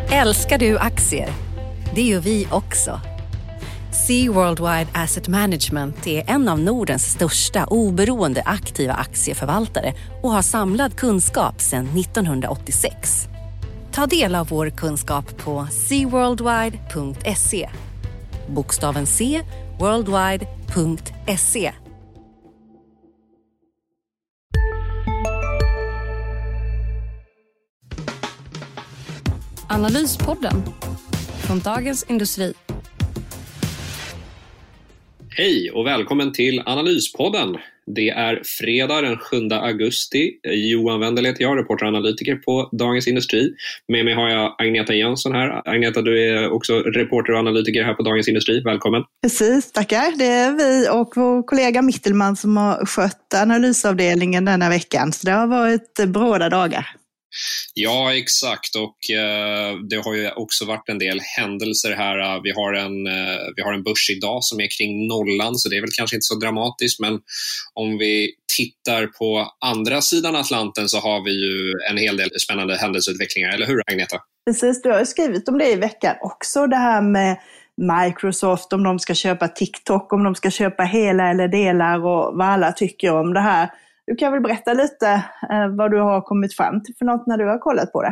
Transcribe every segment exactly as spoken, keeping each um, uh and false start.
Älskar du aktier? Det gör vi också. Sea Worldwide Asset Management är en av Nordens största oberoende aktiva aktieförvaltare och har samlad kunskap sedan nittonhundraåttiosex. Ta del av vår kunskap på sea worldwide punkt se. Bokstaven C, worldwide punkt se. Analyspodden från Dagens Industri. Hej och välkommen till Analyspodden. Det är fredag den sjunde augusti. Johan Wendel heter jag, reporter och analytiker på Dagens Industri. Med mig har jag Agneta Jönsson här. Agneta, du är också reporter och analytiker här på Dagens Industri. Välkommen. Precis, tackar. Det är vi och vår kollega Mittelman som har skött analysavdelningen denna veckan. Så det har varit bråda dagar. Ja, exakt, och eh, det har ju också varit en del händelser här. Vi har en, eh, vi har en börs idag som är kring nollan, så det är väl kanske inte så dramatiskt, men om vi tittar på andra sidan Atlanten så har vi ju en hel del spännande händelseutvecklingar, eller hur Agneta? Precis, du har skrivit om det i veckan också, det här med Microsoft, om de ska köpa TikTok, om de ska köpa hela eller delar och vad alla tycker om det här. Du kan väl berätta lite eh, vad du har kommit fram till för något när du har kollat på det?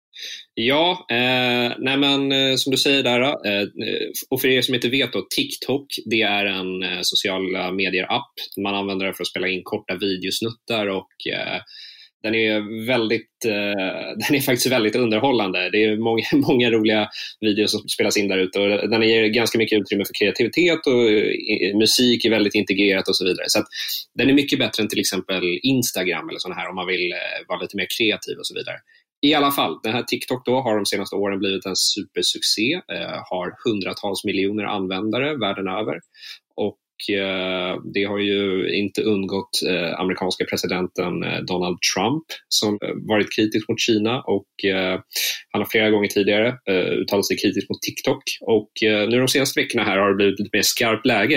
Ja, eh, nej men eh, som du säger där, eh, och för er som inte vet då, TikTok, det är en eh, sociala medier-app. Man använder den för att spela in korta videosnuttar och eh, den är väldigt, eh, den är faktiskt väldigt underhållande. Det är många, många roliga videos som spelas in där ute och den ger ganska mycket utrymme för kreativitet och eh, musik är väldigt integrerat och så vidare. Så att den är mycket bättre än till exempel Instagram eller sån här om man vill eh, vara lite mer kreativ och så vidare. I alla fall, den här TikTok då har de senaste åren blivit en supersuccé, eh, har hundratals miljoner användare världen över och eh, det har ju inte undgått eh, amerikanska presidenten eh, Donald Trump som eh, varit kritisk mot Kina och eh, han har flera gånger tidigare eh, uttalat sig kritiskt mot TikTok och eh, nu de senaste veckorna här har det blivit lite mer skarpt läge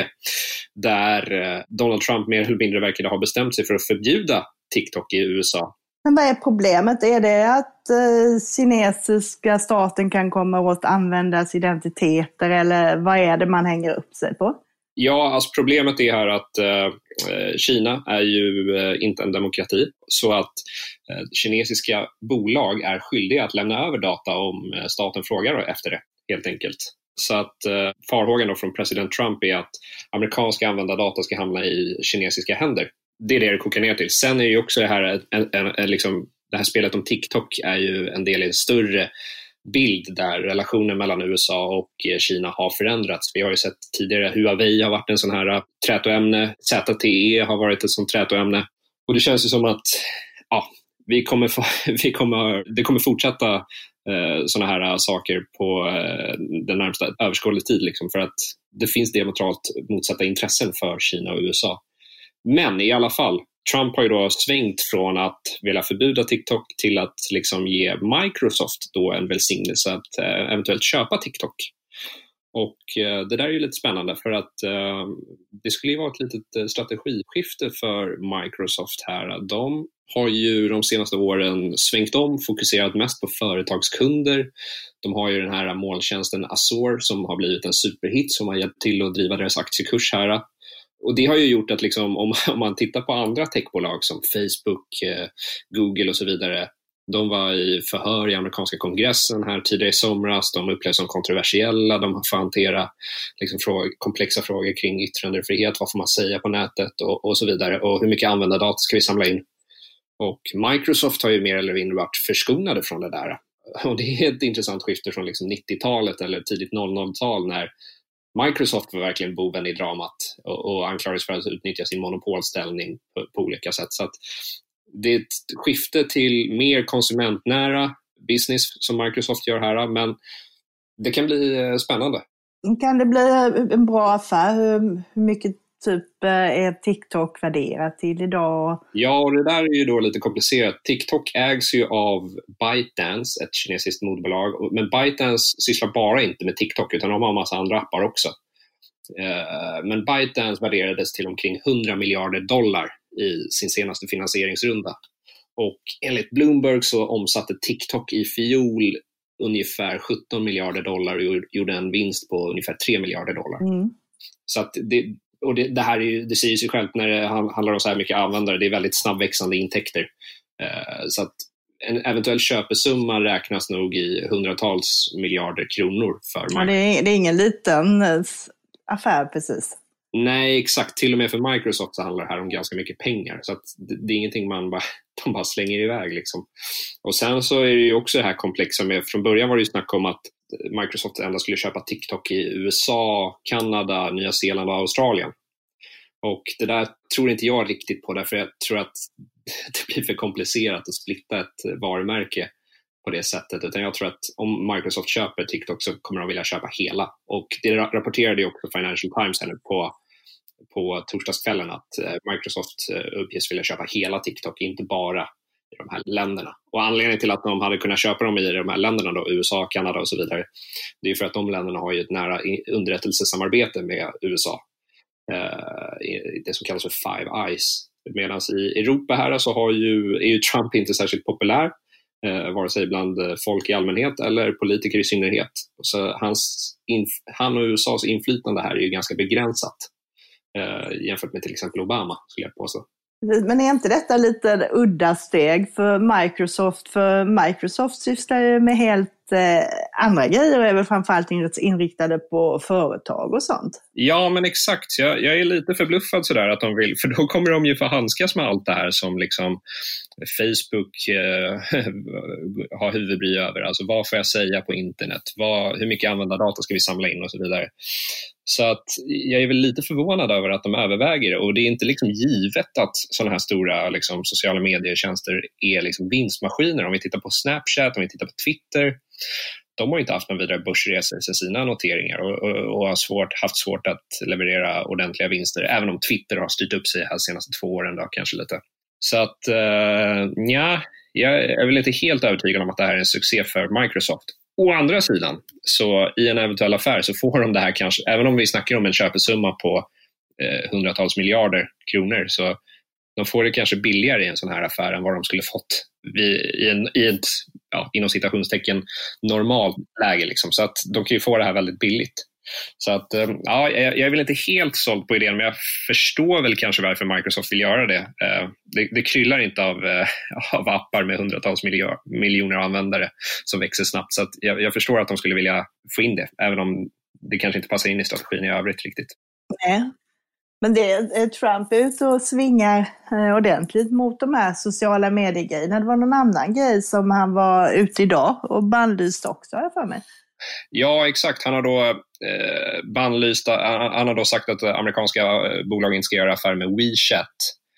där eh, Donald Trump mer eller mindre verkar ha bestämt sig för att förbjuda TikTok i U S A. Men vad är problemet? Är det att eh, kinesiska staten kan komma åt användas identiteter eller vad är det man hänger upp sig på? Ja, alltså problemet är här att eh, Kina är ju eh, inte en demokrati så att eh, kinesiska bolag är skyldiga att lämna över data om eh, staten frågar efter det, helt enkelt. Så att eh, farhågan då från president Trump är att amerikanska användardata ska hamna i kinesiska händer. Det är det det kokar ner till. Sen är ju också det här, en, en, en, liksom, det här spelet om TikTok är ju en del i en större bild där relationen mellan U S A och Kina har förändrats. Vi har ju sett tidigare Huawei har varit en sån här trätoämne, Z T E har varit ett sånt trätoämne och det känns ju som att ja, vi kommer, få, vi kommer, det kommer fortsätta eh, såna här saker på eh, den närmsta överskådlig tid liksom, för att det finns diametralt motsatta intressen för Kina och U S A. Men i alla fall, Trump har ju då svängt från att vilja förbjuda TikTok till att liksom ge Microsoft då en välsignelse att eh, eventuellt köpa TikTok. Och eh, det där är ju lite spännande för att eh, det skulle ju vara ett litet strategiskifte för Microsoft här. De har ju de senaste åren svängt om, fokuserat mest på företagskunder. De har ju den här molntjänsten Azure som har blivit en superhit som har hjälpt till att driva deras aktiekurs här. Och det har ju gjort att liksom, om, om man tittar på andra techbolag som Facebook, eh, Google och så vidare, de var i förhör i amerikanska kongressen här tidigare i somras, de upplevs som kontroversiella, de får hantera liksom, frågor, komplexa frågor kring yttrandefrihet, vad får man säga på nätet och, och så vidare, och hur mycket användardata ska vi samla in. Och Microsoft har ju mer eller mindre varit förskonade från det där. Och det är ett intressant skifte från liksom nittiotalet eller tidigt noll noll-tal när Microsoft var verkligen boven i dramat och, och anklagades för att utnyttja sin monopolställning på, på olika sätt. Så att det är ett skifte till mer konsumentnära business som Microsoft gör här, men det kan bli spännande. Kan det bli en bra affär? Hur, hur mycket typ är TikTok värderat till idag? Ja, och det där är ju då lite komplicerat. TikTok ägs ju av ByteDance, ett kinesiskt moderbolag. Men ByteDance sysslar bara inte med TikTok utan de har en massa andra appar också. Men ByteDance värderades till omkring hundra miljarder dollar i sin senaste finansieringsrunda. Och enligt Bloomberg så omsatte TikTok i fjol ungefär sjutton miljarder dollar och gjorde en vinst på ungefär tre miljarder dollar. Mm. Så att det, och det, det här är ju, det säger sig självt när det handlar om så här mycket användare, det är väldigt snabbväxande intäkter. Uh, så att en eventuell köpesumma räknas nog i hundratals miljarder kronor för Microsoft. Ja, det, är, det är ingen liten affär precis. Nej, exakt. Till och med för Microsoft så handlar det här om ganska mycket pengar. Så att det, det är ingenting man bara, de bara slänger iväg. Liksom. Och sen så är det ju också det här komplexa med, från början var det ju snack om att Microsoft endast skulle köpa TikTok i U S A, Kanada, Nya Zeeland och Australien. Och det där tror inte jag riktigt på, därför jag tror att det blir för komplicerat att splitta ett varumärke på det sättet, utan jag tror att om Microsoft köper TikTok så kommer de vilja köpa hela, och det rapporterade ju också Financial Times här nu på, på torsdagskvällen att Microsoft uppges vilja köpa hela TikTok, inte bara i de här länderna. Och anledningen till att de hade kunnat köpa dem i de här länderna då, U S A, Kanada och så vidare, det är för att de länderna har ju ett nära underrättelsesamarbete med U S A, det som kallas för Five Eyes. Medan i Europa här så har ju, är ju Trump inte särskilt populär, eh, vare sig bland folk i allmänhet eller politiker i synnerhet. Så hans, inf- han och U S As inflytande här är ju ganska begränsat eh, jämfört med till exempel Obama, skulle jag påstå. Men är inte detta lite udda steg för Microsoft? För Microsoft sysslar ju med helt eh, andra grejer och är väl framförallt inriktade på företag och sånt. Ja, men exakt. Jag, jag är lite förbluffad sådär att de vill, för då kommer de ju få handskas med allt det här som liksom Facebook eh, har huvudbry över. Alltså vad får jag säga på internet? Vad, hur mycket användardata ska vi samla in och så vidare. Så att jag är väl lite förvånad över att de överväger det, och det är inte liksom givet att sådana här stora liksom, sociala medietjänster är liksom vinstmaskiner. Om vi tittar på Snapchat, om vi tittar på Twitter, de har inte haft någon vidare börsresor för sina noteringar och, och, och har svårt, haft svårt att leverera ordentliga vinster, även om Twitter har styrt upp sig här senaste två åren då, kanske lite. Så att uh, ja, jag är väl inte helt övertygad om att det här är en succé för Microsoft. Å andra sidan, så i en eventuell affär så får de det här kanske, även om vi snackar om en köpesumma på eh, hundratals miljarder kronor, så de får det kanske billigare i en sån här affär än vad de skulle fått vid, i, en, i ett, ja, inom citationstecken, normalt läge. Liksom. Så att de kan ju få det här väldigt billigt. Så att, ja, jag är väl inte helt såld på idén, men jag förstår väl kanske varför Microsoft vill göra det. Det, det kryllar inte av, av appar med hundratals miljo, miljoner användare som växer snabbt. Så att jag, jag förstår att de skulle vilja få in det, även om det kanske inte passar in i strategin i övrigt riktigt. Nej, men det är Trump ut och svingar ordentligt mot de här sociala mediegrejerna. Det var någon annan grej som han var ute idag och bannlyst också, har jag för mig. Ja, exakt. Han har då eh, bannlyst, han, han har då sagt att amerikanska bolag inte ska göra affär med WeChat,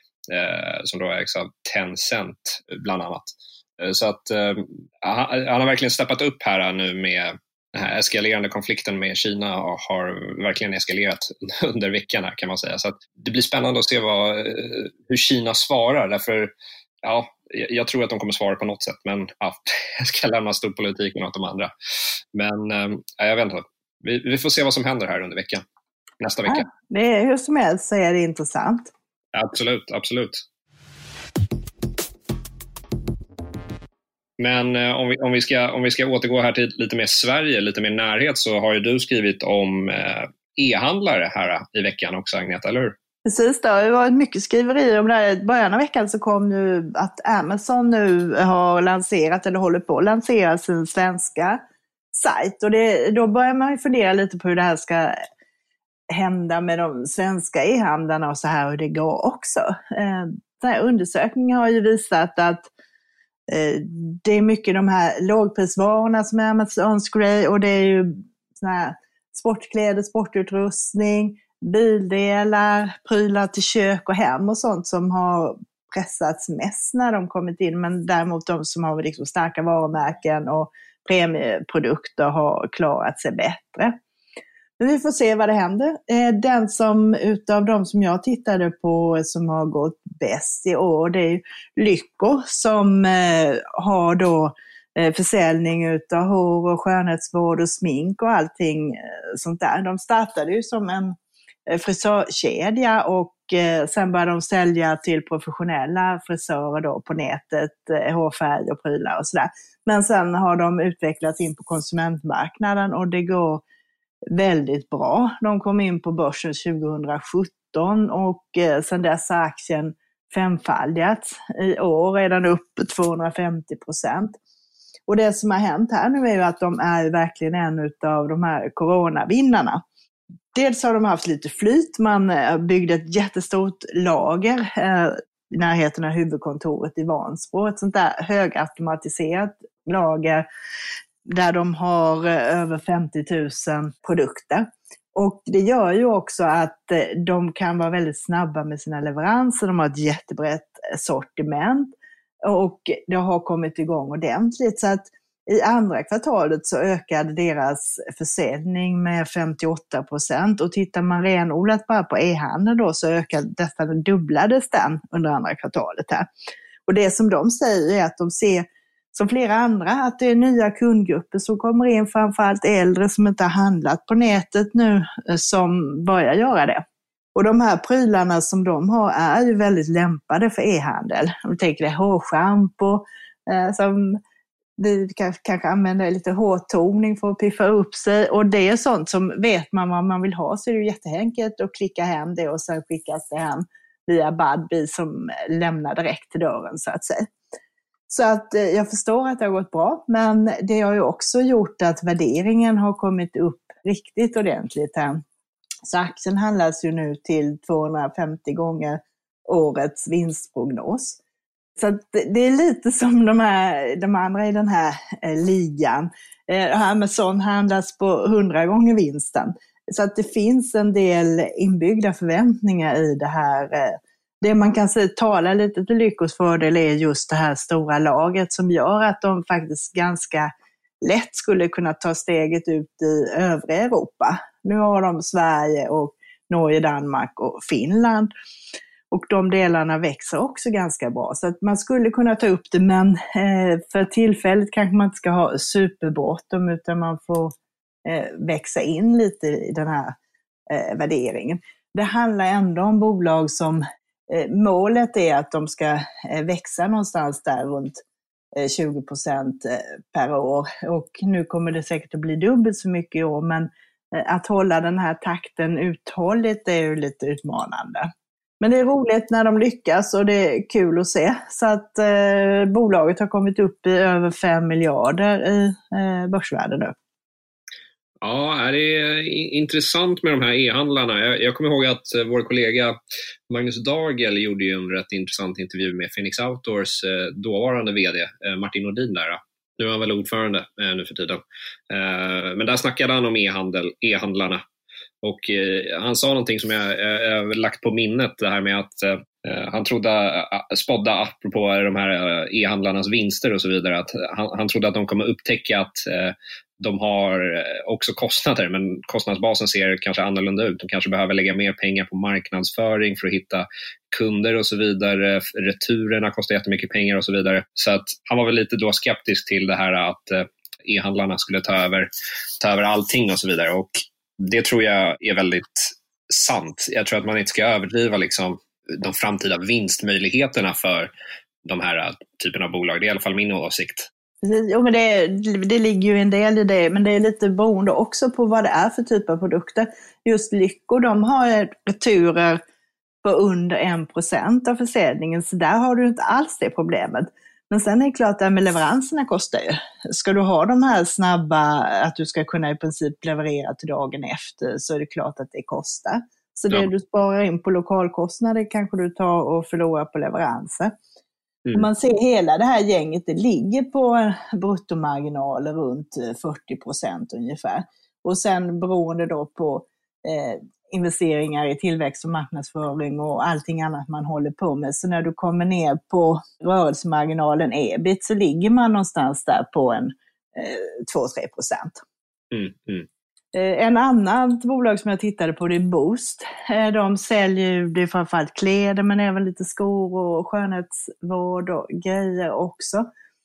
eh, som då ägs av Tencent bland annat. Eh, så att eh, han, han har verkligen steppat upp här nu med den här eskalerande konflikten med Kina, och har verkligen eskalerat under veckan här, kan man säga. Så att det blir spännande att se vad, hur Kina svarar, därför ja, jag tror att de kommer svara på något sätt, men ja, jag ska lämna storpolitiken åt de andra. Men ja, jag vet inte. Vi, vi får se vad som händer här under veckan. Nästa vecka. Ja, det är hur som helst så är det intressant. Absolut, absolut. Men eh, om, vi, om, vi ska, om vi ska återgå här till lite mer Sverige, lite mer närhet, så har ju du skrivit om eh, e-handlare här i veckan också, Agneta, eller hur? Precis, det har varit mycket skriverier om det här. I början av veckan så kom nu att Amazon nu har lanserat, eller håller på att lansera, sin svenska sajt. Och det, då börjar man ju fundera lite på hur det här ska hända med de svenska e-handlarna och så här, hur det går också. Eh, den här undersökningen har ju visat att eh, det är mycket de här lågprisvarorna som är Amazons grej, och det är ju såna här sportkläder, sportutrustning, bildelar, prylar till kök och hem och sånt som har pressats mest när de kommit in, men däremot de som har liksom starka varumärken och premieprodukter har klarat sig bättre. Men vi får se vad det händer. Den som utav de som jag tittade på som har gått bäst i år, det är Lyko, som har då försäljning utav hår och skönhetsvård och smink och allting sånt där. De startade ju som en frisörkedja och och eh, sen började de sälja till professionella frisörer då på nätet, eh, hårfärg och prylar och sådär. Men sen har de utvecklats in på konsumentmarknaden och det går väldigt bra. De kom in på börsen tjugohundrasjutton och eh, sen dess har aktien femfaldigats. I år är den upp tvåhundrafemtio procent. Och det som har hänt här nu är ju att de är verkligen en av de här coronavinnarna. Dels har de haft lite flyt, man byggde ett jättestort lager eh, i närheten av huvudkontoret i Vansbro. Ett sånt där högautomatiserat lager där de har eh, över femtio tusen produkter. Och det gör ju också att eh, de kan vara väldigt snabba med sina leveranser. De har ett jättebrett sortiment och det har kommit igång ordentligt. Så att i andra kvartalet så ökade deras försäljning med femtioåtta procent och tittar man renodlat bara på e-handeln då så ökade nästan dubblades den under andra kvartalet här. Och det som de säger är att de ser som flera andra att det är nya kundgrupper som kommer in, framförallt äldre som inte har handlat på nätet nu som börjar göra det. Och de här prylarna som de har är ju väldigt lämpade för e-handel. Om du tänker dig hårschampo eh, som vi kanske, kanske använder lite hårtoning för att piffa upp sig. Och det är sånt som vet man vad man vill ha så är det jätteenkelt att klicka hem det och sen skickas det hem via Budbee som lämnar direkt till dörren så att säga. Så att eh, jag förstår att det har gått bra, men det har ju också gjort att värderingen har kommit upp riktigt ordentligt här. Så aktien handlas ju nu till tvåhundrafemtio gånger årets vinstprognos. Så att det är lite som de, här, de andra i den här eh, ligan. Eh, Amazon handlas på hundra gånger vinsten. Så att det finns en del inbyggda förväntningar i det här. Eh, det man kan säga tala lite till Lyckos fördel är just det här stora laget som gör att de faktiskt ganska lätt skulle kunna ta steget ut i övriga Europa. Nu har de Sverige och Norge, Danmark och Finland. Och de delarna växer också ganska bra. Så att man skulle kunna ta upp det, men eh, för tillfället kanske man inte ska ha superbråttom utan man får eh, växa in lite i den här eh, värderingen. Det handlar ändå om bolag som eh, målet är att de ska eh, växa någonstans där runt eh, tjugo procent eh, per år. Och nu kommer det säkert att bli dubbelt så mycket i år, men eh, att hålla den här takten uthålligt är ju lite utmanande. Men det är roligt när de lyckas och det är kul att se. Så att eh, bolaget har kommit upp i över fem miljarder i eh, börsvärde nu. Ja, det är intressant med de här e-handlarna. Jag, jag kommer ihåg att vår kollega Magnus Dagel gjorde ju en rätt intressant intervju med Phoenix Outdoors eh, dåvarande vd eh, Martin Nordin där. Nu är han väl ordförande eh, nu för tiden. Eh, men där snackade han om e-handel, e-handlarna. Och eh, han sa någonting som jag har lagt på minnet, det här med att eh, han trodde, uh, spådda apropå de här uh, e-handlarnas vinster och så vidare, att han, han trodde att de kommer upptäcka att uh, de har också kostnader, men kostnadsbasen ser kanske annorlunda ut. De kanske behöver lägga mer pengar på marknadsföring för att hitta kunder och så vidare. Returerna kostar jättemycket pengar och så vidare. Så att han var väl lite då skeptisk till det här att uh, e-handlarna skulle ta över, ta över allting och så vidare. Och det tror jag är väldigt sant. Jag tror att man inte ska överdriva liksom de framtida vinstmöjligheterna för de här typen av bolag. Det är i alla fall min åsikt. Jo, men det, det ligger ju en del i det, men det är lite beroende också på vad det är för typ av produkter. Just Lyko, de har returer på under en procent av försäljningen, så där har du inte alls det problemet. Men sen är det klart att med leveranserna kostar ju. Ska du ha de här snabba, att du ska kunna i princip leverera till dagen efter, så är det klart att det kostar. Så det ja. Du sparar in på lokalkostnader kanske du tar och förlorar på leveranser. Mm. Om man ser hela det här gänget, det ligger på bruttomarginaler runt fyrtio procent ungefär. Och sen beroende då på eh, investeringar i tillväxt och marknadsföring och allting annat man håller på med. Så när du kommer ner på rörelsemarginalen ebit så ligger man någonstans där på en eh, två till tre procent. Mm, mm. Eh, en annan bolag som jag tittade på, det är Boost. Eh, de säljer ju, det är framförallt kläder men även lite skor och skönhetsvård och grejer också.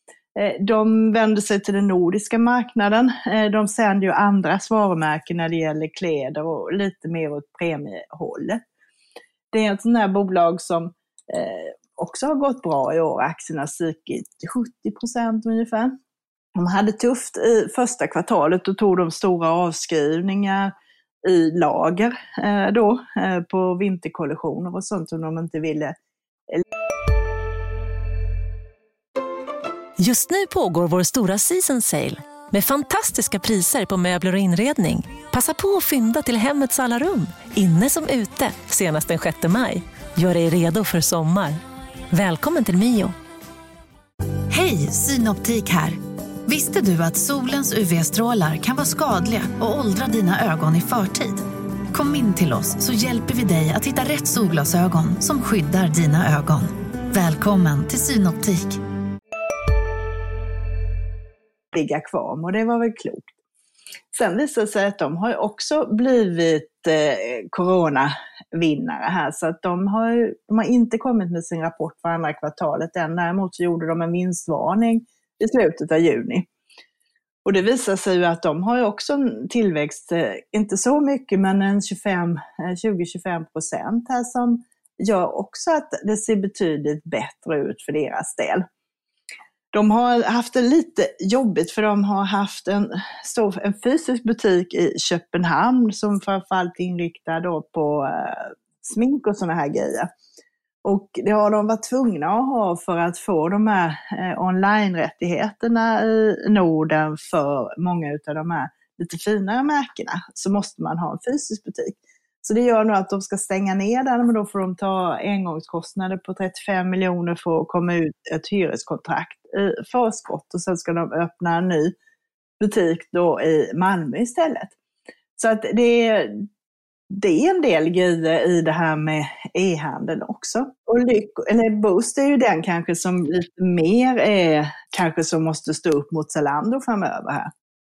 De vänder sig till den nordiska marknaden. De sänder ju andra varumärken när det gäller kläder och lite mer åt premiehållet. det är ett sånt här bolag som eh, också har gått bra i år. Aktierna har stigit sjuttio procent ungefär. De hade tufft i första kvartalet och tog de stora avskrivningar i lager eh, då eh, på vinterkollektioner och sånt som de inte ville. Just nu pågår vår stora season sale med fantastiska priser på möbler och inredning. Passa på att fynda till hemmets alla rum, inne som ute, senast den sjätte maj. Gör dig redo för sommar. Välkommen till Mio. Hej, Synoptik här. Visste du att solens U V-strålar kan vara skadliga och åldra dina ögon i förtid? Kom in till oss så hjälper vi dig att hitta rätt solglasögon som skyddar dina ögon. Välkommen till Synoptik. Ligga kvar och det var väl klokt. Sen visade det sig att de har också blivit eh, coronavinnare här, så att de har, de har inte kommit med sin rapport för andra kvartalet än. Däremot så gjorde de en vinstvarning i slutet av juni. Och det visar sig ju att de har ju också en tillväxt, eh, inte så mycket men en tjugofem till tjugofem procent här, som gör också att det ser betydligt bättre ut för deras del. De har haft det lite jobbigt för de har haft en, stor, en fysisk butik i Köpenhamn som framförallt är inriktad då på eh, smink och såna här grejer. Och det har de varit tvungna att ha för att få de här eh, online-rättigheterna i Norden för många av de här lite finare märkena. Så måste man ha en fysisk butik. Så det gör nu att de ska stänga ner där, men då får de ta engångskostnader på trettiofem miljoner för att komma ut ett hyreskontrakt i förskott. Och sen ska de öppna en ny butik då i Malmö istället. Så att det är, det är en del grejer i det här med e-handeln också. Och Lyko, eller Boozt är ju den kanske som lite mer är, kanske som måste stå upp mot Zalando framöver här.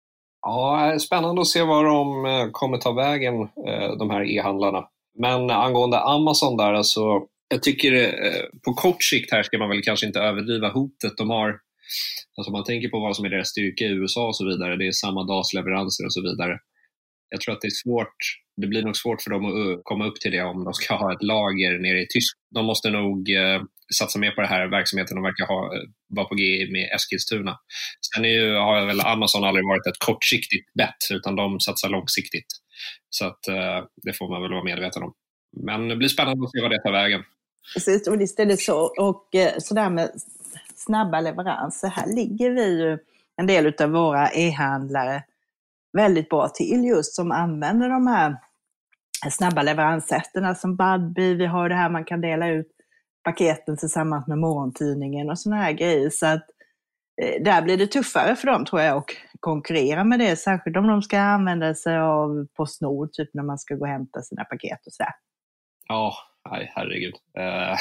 Ja, spännande att se var de kommer ta vägen, de här e-handlarna. Men angående Amazon där, alltså, jag tycker på kort sikt här ska man väl kanske inte överdriva hotet de har. Alltså man tänker på vad som är deras styrka i U S A och så vidare. Det är samma dagsleveranser och så vidare. Jag tror att det är svårt, det blir nog svårt för dem att komma upp till det om de ska ha ett lager nere i Tyskland. De måste nog eh, satsa mer på det här verksamheten och verkar ha, vara på G med Eskilstuna. Sen är ju, har väl Amazon aldrig varit ett kortsiktigt bett, utan de satsar långsiktigt. Så att eh, det får man väl vara medveten om. Men det blir spännande att se vad det tar vägen. Precis, och det är så. Och eh, sådär med snabba leveranser, här ligger vi ju en del av våra e-handlare väldigt bra till just som använder de här snabba leveranssätterna som Budbee. Vi har det här man kan dela ut paketen tillsammans med morgontidningen och såna här grejer. Så att eh, där blir det tuffare för dem tror jag att konkurrera med det. Särskilt om de ska använda sig av Postnord typ när man ska gå och hämta sina paket och sådär. Ja, nej, herregud. Uh,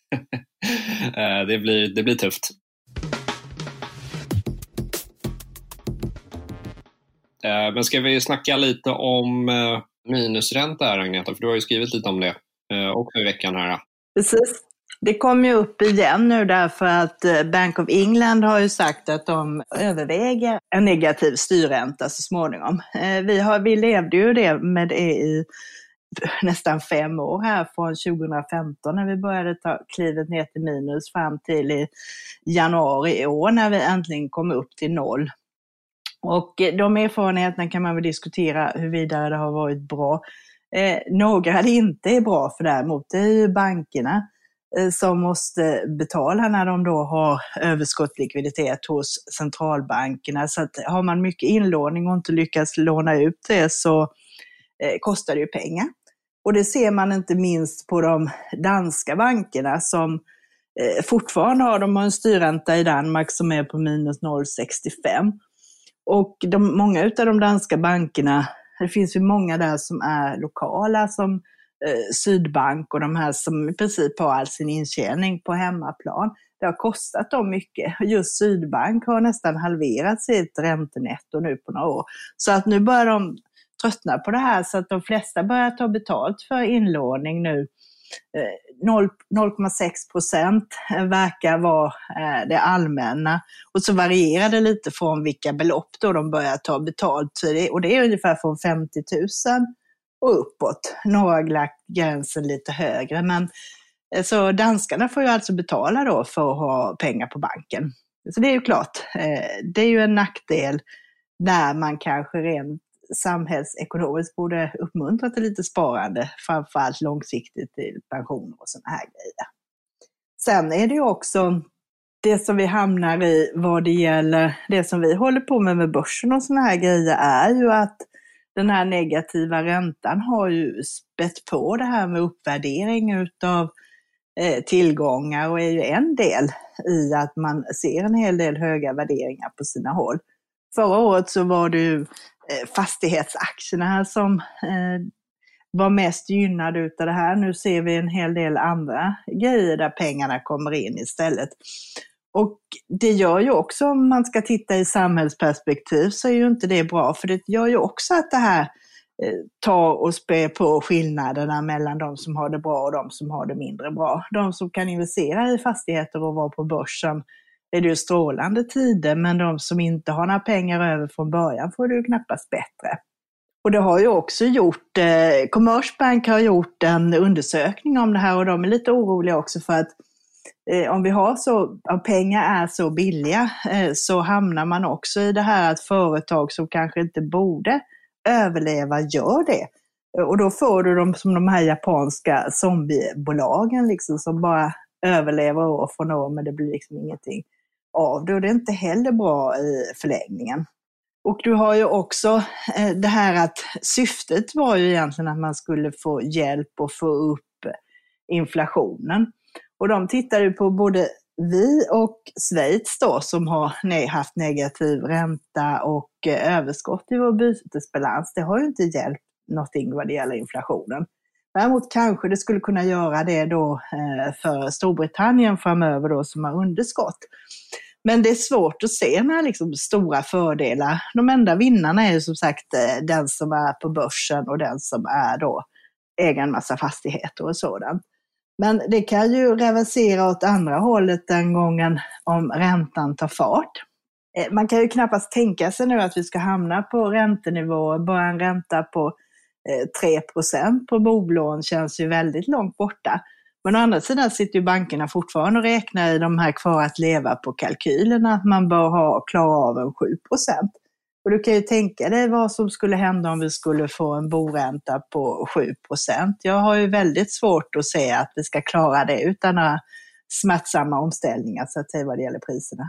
det, blir, det blir tufft. Men ska vi snacka lite om minusränta här, Agneta? För du har ju skrivit lite om det också i veckan här. Precis. Det kom ju upp igen nu därför att Bank of England har ju sagt att de överväger en negativ styrränta så småningom. Vi, har, vi levde ju det med det i nästan fem år här från tjugohundrafemton när vi började ta klivet ner till minus fram till i januari i år när vi äntligen kom upp till noll. Och de erfarenheterna kan man väl diskutera huruvida det har varit bra. Eh, några det inte är bra för däremot det är ju bankerna eh, som måste betala när de då har överskottslikviditet hos centralbankerna. Så att har man mycket inlåning och inte lyckas låna ut det så eh, kostar det ju pengar. Och det ser man inte minst på de danska bankerna som eh, fortfarande har, de har en styrränta i Danmark som är på minus noll komma sextiofem. Och de, många av de danska bankerna, det finns ju många där som är lokala som eh, Sydbank och de här som i princip har all sin intjäning på hemmaplan. Det har kostat dem mycket. Just Sydbank har nästan halverat sitt räntenetto nu på några år. Så att nu börjar de tröttna på det här så att de flesta börjar ta betalt för inlåning nu. noll komma sex procent verkar vara det allmänna och så varierar det lite från vilka belopp då de börjar ta betalt. Och det är ungefär från femtio tusen och uppåt. Några har lagt gränsen lite högre, men så danskarna får ju alltså betala då för att ha pengar på banken. Så det är ju klart, det är ju en nackdel när man kanske rent samhällsekonomiskt borde uppmuntra till lite sparande, framförallt långsiktigt till pensioner och såna här grejer. Sen är det ju också det som vi hamnar i vad det gäller det som vi håller på med med börsen och såna här grejer är ju att den här negativa räntan har ju spett på det här med uppvärdering utav eh, tillgångar och är ju en del i att man ser en hel del höga värderingar på sina håll. Förra året så var det ju eh, fastighetsaktierna här som eh, var mest gynnade utav det här. Nu ser vi en hel del andra grejer där pengarna kommer in istället. Och det gör ju också, om man ska titta i samhällsperspektiv, så är ju inte det bra. För det gör ju också att det här eh, tar och spär på skillnaderna mellan de som har det bra och de som har det mindre bra. De som kan investera i fastigheter och vara på börsen är det ju strålande tider, men de som inte har några pengar över från början får det ju knappast bättre. Och det har ju också gjort, eh, Commerzbank har gjort en undersökning om det här och de är lite oroliga också för att eh, om vi har så, om pengar är så billiga eh, så hamnar man också i det här att företag som kanske inte borde överleva gör det. Och då får du dem som de här japanska zombiebolagen liksom, som bara överlever år från år, men det blir liksom ingenting av det. Och det är inte heller bra i förlängningen. Och du har ju också eh, det här att syftet var ju egentligen att man skulle få hjälp och få upp inflationen. Och de tittar ju på både vi och Schweiz då, som har ne- haft negativ ränta och eh, överskott i vår bytesbalans. Det har ju inte hjälpt någonting vad det gäller inflationen. Däremot kanske det skulle kunna göra det då eh, för Storbritannien framöver då, som har underskott. Men det är svårt att se några liksom stora fördelar. De enda vinnarna är ju som sagt den som är på börsen och den som är då äger en massa fastigheter och sådant. Men det kan ju reversera åt andra hållet den gången om räntan tar fart. Man kan ju knappast tänka sig nu att vi ska hamna på räntenivåer. Bara en ränta på tre procent på bolån känns ju väldigt långt borta. Men å andra sidan sitter ju bankerna fortfarande och räknar i de här kvar att leva på kalkylerna att man bör ha klara av en sju procent. Och du kan ju tänka dig vad som skulle hända om vi skulle få en boränta på sju procent. Jag har ju väldigt svårt att se att vi ska klara det utan några smärtsamma omställningar så att säga vad det gäller priserna.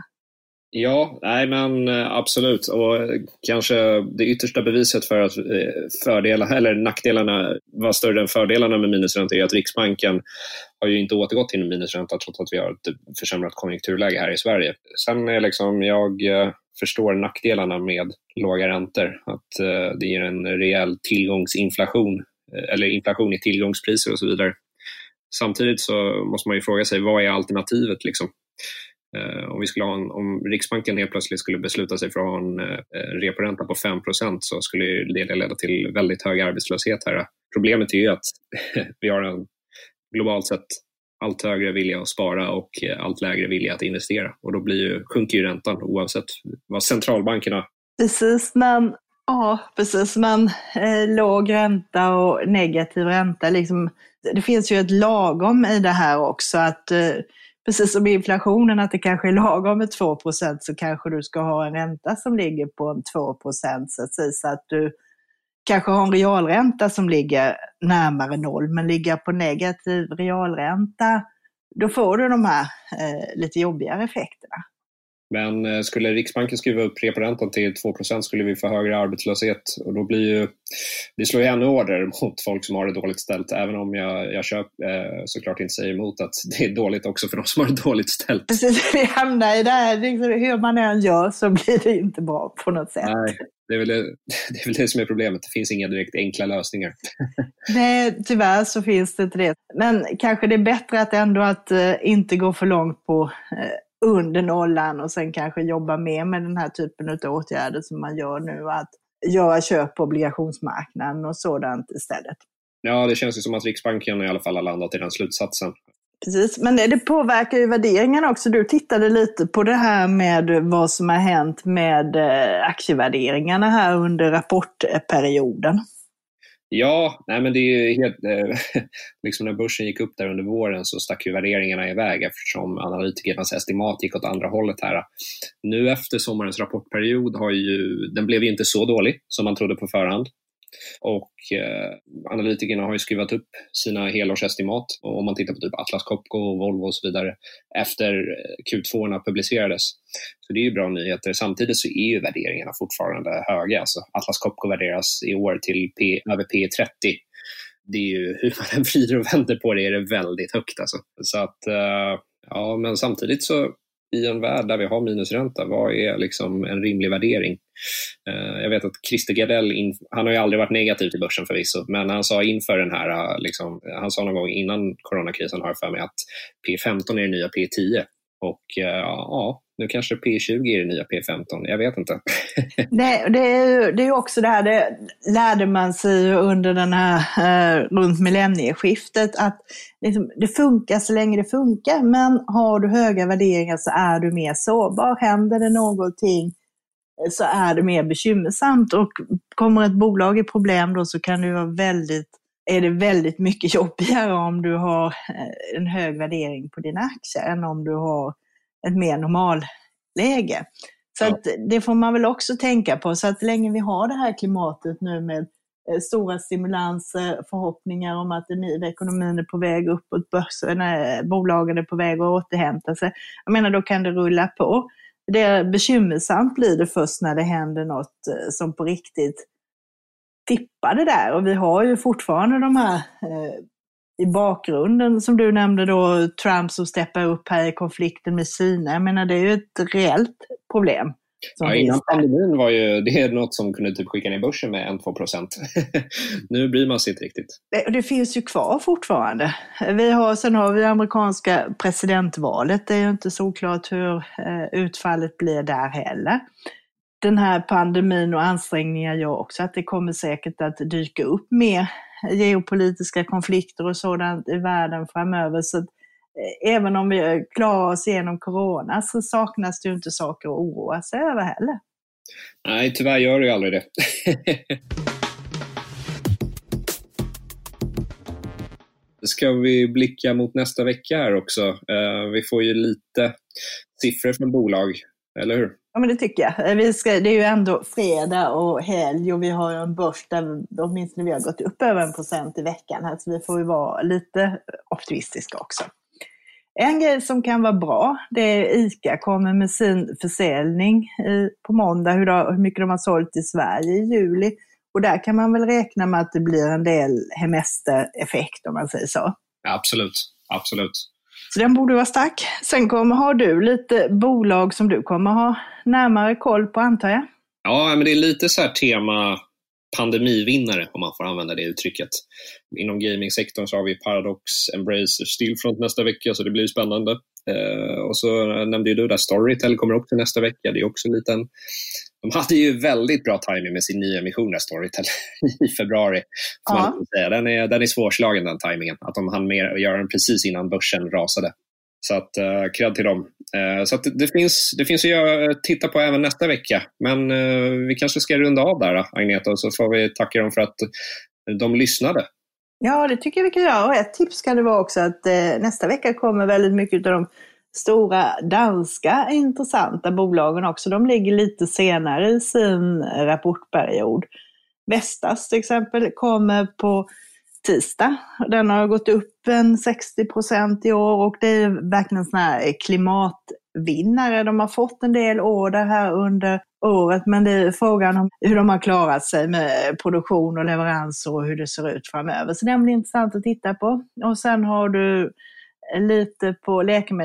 Ja, nej men absolut, och kanske det yttersta beviset för att fördelar, eller nackdelarna var större än fördelarna med minusränta är att Riksbanken har ju inte återgått till minusränta trots att vi har ett försämrat konjunkturläge här i Sverige. Sen är liksom, jag förstår nackdelarna med låga räntor, att det ger en rejäl tillgångsinflation eller inflation i tillgångspriser och så vidare. Samtidigt så måste man ju fråga sig, vad är alternativet liksom? Uh, om, vi skulle ha en, om Riksbanken helt plötsligt skulle besluta sig för att ha en uh, reporänta på fem procent så skulle det leda till väldigt hög arbetslöshet här. Problemet är ju att vi har en globalt sett allt högre vilja att spara och uh, allt lägre vilja att investera. Och då blir ju, sjunker ju räntan oavsett vad centralbankerna... Precis, men, ja, precis, men eh, låg ränta och negativ ränta, liksom, det finns ju ett lagom i det här också att... Eh, Precis som inflationen, att det kanske är lagom med två procent så kanske du ska ha en ränta som ligger på en två procent så att säga, så att du kanske har en realränta som ligger närmare noll men ligger på negativ realränta, då får du de här eh, lite jobbigare effekterna. Men skulle Riksbanken skriva upp reporäntan till två procent skulle vi få högre arbetslöshet och då blir ju, det slår ju ännu hårdare mot folk som har det dåligt ställt, även om jag, jag köp, eh, såklart inte säger emot att det är dåligt också för de som har det dåligt ställt. Precis, vi hamnar i det här, hur man än gör så blir det inte bra på något sätt. Nej, det är väl det, det, är väl det som är problemet, det finns inga direkt enkla lösningar. Nej, tyvärr så finns det inte det. Men kanske det är bättre att ändå att eh, inte gå för långt på eh, under nollan och sen kanske jobba mer med den här typen av åtgärder som man gör nu, att göra köp på obligationsmarknaden och sådant istället. Ja, det känns ju som att Riksbanken i alla fall har landat i den slutsatsen. Precis, men det påverkar ju värderingarna också. Du tittade lite på det här med vad som har hänt med aktievärderingarna här under rapportperioden. Ja, nej men det är ju helt, eh, liksom när börsen gick upp där under våren så stack ju värderingarna iväg eftersom analytikernas estimat gick åt andra hållet här. Nu efter sommarens rapportperiod har ju, den blev ju inte så dålig som man trodde på förhand. Och eh, analytikerna har ju skruvat upp sina helårsestimat, och om man tittar på typ Atlas Copco och Volvo och så vidare efter Q två publicerades. Så det är ju bra nyheter. Samtidigt så är ju värderingarna fortfarande höga. Alltså Atlas Copco värderas i år till P, över P trettio. Det är ju, hur man än vrider och vänder på det, är det väldigt högt alltså. Så att, eh, ja men samtidigt så i en värld där vi har minusränta, vad är liksom en rimlig värdering? Uh, jag vet att Christer Gardell, in, han har ju aldrig varit negativ till börsen förvisso, men han sa inför den här, uh, liksom, han sa någon gång innan coronakrisen, har jag för mig, att P femton är det nya P tio. Och uh, ja, nu kanske P tjugo är det nya P femton, jag vet inte. Nej, det är ju det är också det här, det lärde man sig under den här eh, runt millennieskiftet, att liksom, det funkar så länge det funkar, men har du höga värderingar så är du mer sårbar. Händer det någonting så är det mer bekymmersamt, och kommer ett bolag i problem då så kan det vara väldigt, är det väldigt mycket jobbigare om du har en hög värdering på dina aktier än om du har ett mer normalläge. Så ja. att det får man väl också tänka på. Så att länge vi har det här klimatet nu med stora stimulanser, förhoppningar om att ekonomin är på väg uppåt, börsen, bolagen är på väg att återhämta sig. Jag menar, då kan det rulla på. Det är bekymmersamt blir det först när det händer något som på riktigt tippar det där. Och vi har ju fortfarande de här eh, i bakgrunden som du nämnde då, Trump som steppar upp här i konflikten med Kina. Jag menar, det är ju ett reellt problem. Ja, innan pandemin var ju det är något som kunde typ skicka ner börsen med en till två procent. Nu bryr man sig inte riktigt. Det, det finns ju kvar fortfarande. Vi har, sen har vi amerikanska presidentvalet. Det är ju inte så klart hur eh, utfallet blir där heller. Den här pandemin och ansträngningar gör också att det kommer säkert att dyka upp mer geopolitiska konflikter och sådant i världen framöver. Så även om vi klarar oss igenom corona så saknas det ju inte saker att oroa sig över heller. Nej, tyvärr gör det ju aldrig det. Ska vi blicka mot nästa vecka här också? Uh, vi får ju lite siffror från bolag, eller hur? Ja, men det tycker jag. Vi ska, det är ju ändå fredag och helg och vi har ju en börs där åtminstone vi har gått upp över en procent i veckan här, så vi får ju vara lite optimistiska också. En grej som kan vara bra, det är ICA kommer med sin försäljning i, på måndag, hur, då, hur mycket de har sålt i Sverige i juli. Och där kan man väl räkna med att det blir en del hemestereffekt om man säger så. Ja, absolut, absolut. Så den borde vara stark. Sen kommer, har du lite bolag som du kommer ha närmare koll på, antar jag? Ja, men det är lite så här tema pandemivinnare, om man får använda det uttrycket. Inom gamingsektorn så har vi Paradox, Embracer, Stillfront nästa vecka, så det blir spännande. Eh, och så nämnde ju du där Storytel kommer också nästa vecka. Det är också en liten... De hade ju väldigt bra timing med sin nya emission där, Storytel, i februari. Ja. Man säga. Den, är, den är svårslagen, den timingen. Att de hann med att göra den precis innan börsen rasade. Så att, uh, cred till dem. Uh, så att det, det, finns, det finns att göra, titta på även nästa vecka. Men uh, vi kanske ska runda av där, Agneta, och så får vi tacka dem för att de lyssnade. Ja, det tycker jag vi kan göra. Och ett tips kan det vara också att uh, nästa vecka kommer väldigt mycket av de stora danska intressanta bolagen också. De ligger lite senare i sin rapportperiod. Vestas till exempel kommer på tisdag. Den har gått upp en sextio procent i år och det är verkligen sån här klimatvinnare. De har fått en del order här under året, men det är frågan om hur de har klarat sig med produktion och leveranser och hur det ser ut framöver. Så det blir intressant att titta på. Och sen har du lite på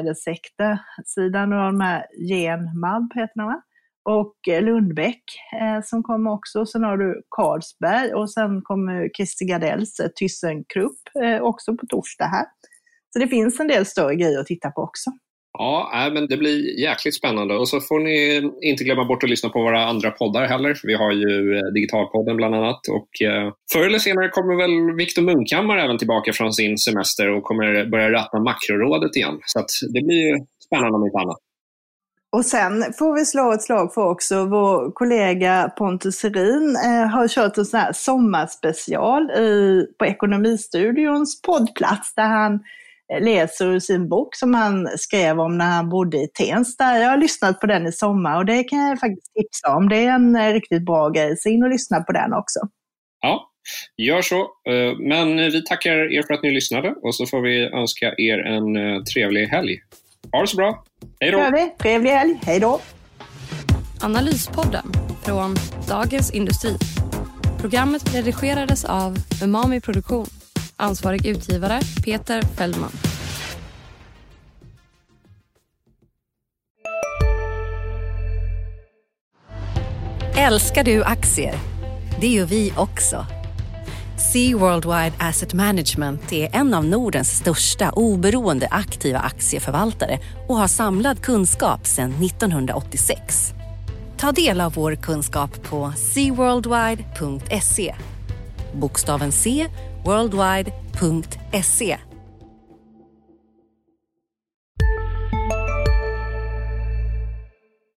läkemedelssektorsidan och de här Genmab heter de, va? Och Lundbäck eh, som kommer också. Sen har du Carlsberg och sen kommer Christer Gardells eh, ThyssenKrupp eh, också på torsdag här. Så det finns en del större grejer att titta på också. Ja, men det blir jäkligt spännande. Och så får ni inte glömma bort att lyssna på våra andra poddar heller. Vi har ju Digitalpodden bland annat. Och förr eller senare kommer väl Viktor Munkhammar även tillbaka från sin semester och kommer börja ratta makrorådet igen. Så att det blir ju spännande om inte annat. Och sen får vi slå ett slag för också vår kollega Pontus Serin eh, har kört en sån här sommarspecial i, på Ekonomistudions poddplats där han läser ur sin bok som han skrev om när han bodde i Tensta. Jag har lyssnat på den i sommar och det kan jag faktiskt tipsa om. Det är en riktigt bra grej, så in och lyssna på den också. Ja, gör så. Men vi tackar er för att ni lyssnade och så får vi önska er en trevlig helg. Ha det så bra. Hej då. Trevlig helg. Hej då. Analyspodden från Dagens Industri. Programmet redigerades av Umami Produktion. Ansvarig utgivare Peter Fällman. Älskar du aktier? Det gör vi också. Sea Worldwide Asset Management är en av Nordens största oberoende aktiva aktieförvaltare och har samlad kunskap sedan nittonhundraåttiosex. Ta del av vår kunskap på sea worldwide punkt se. Bokstaven C, worldwide punkt se.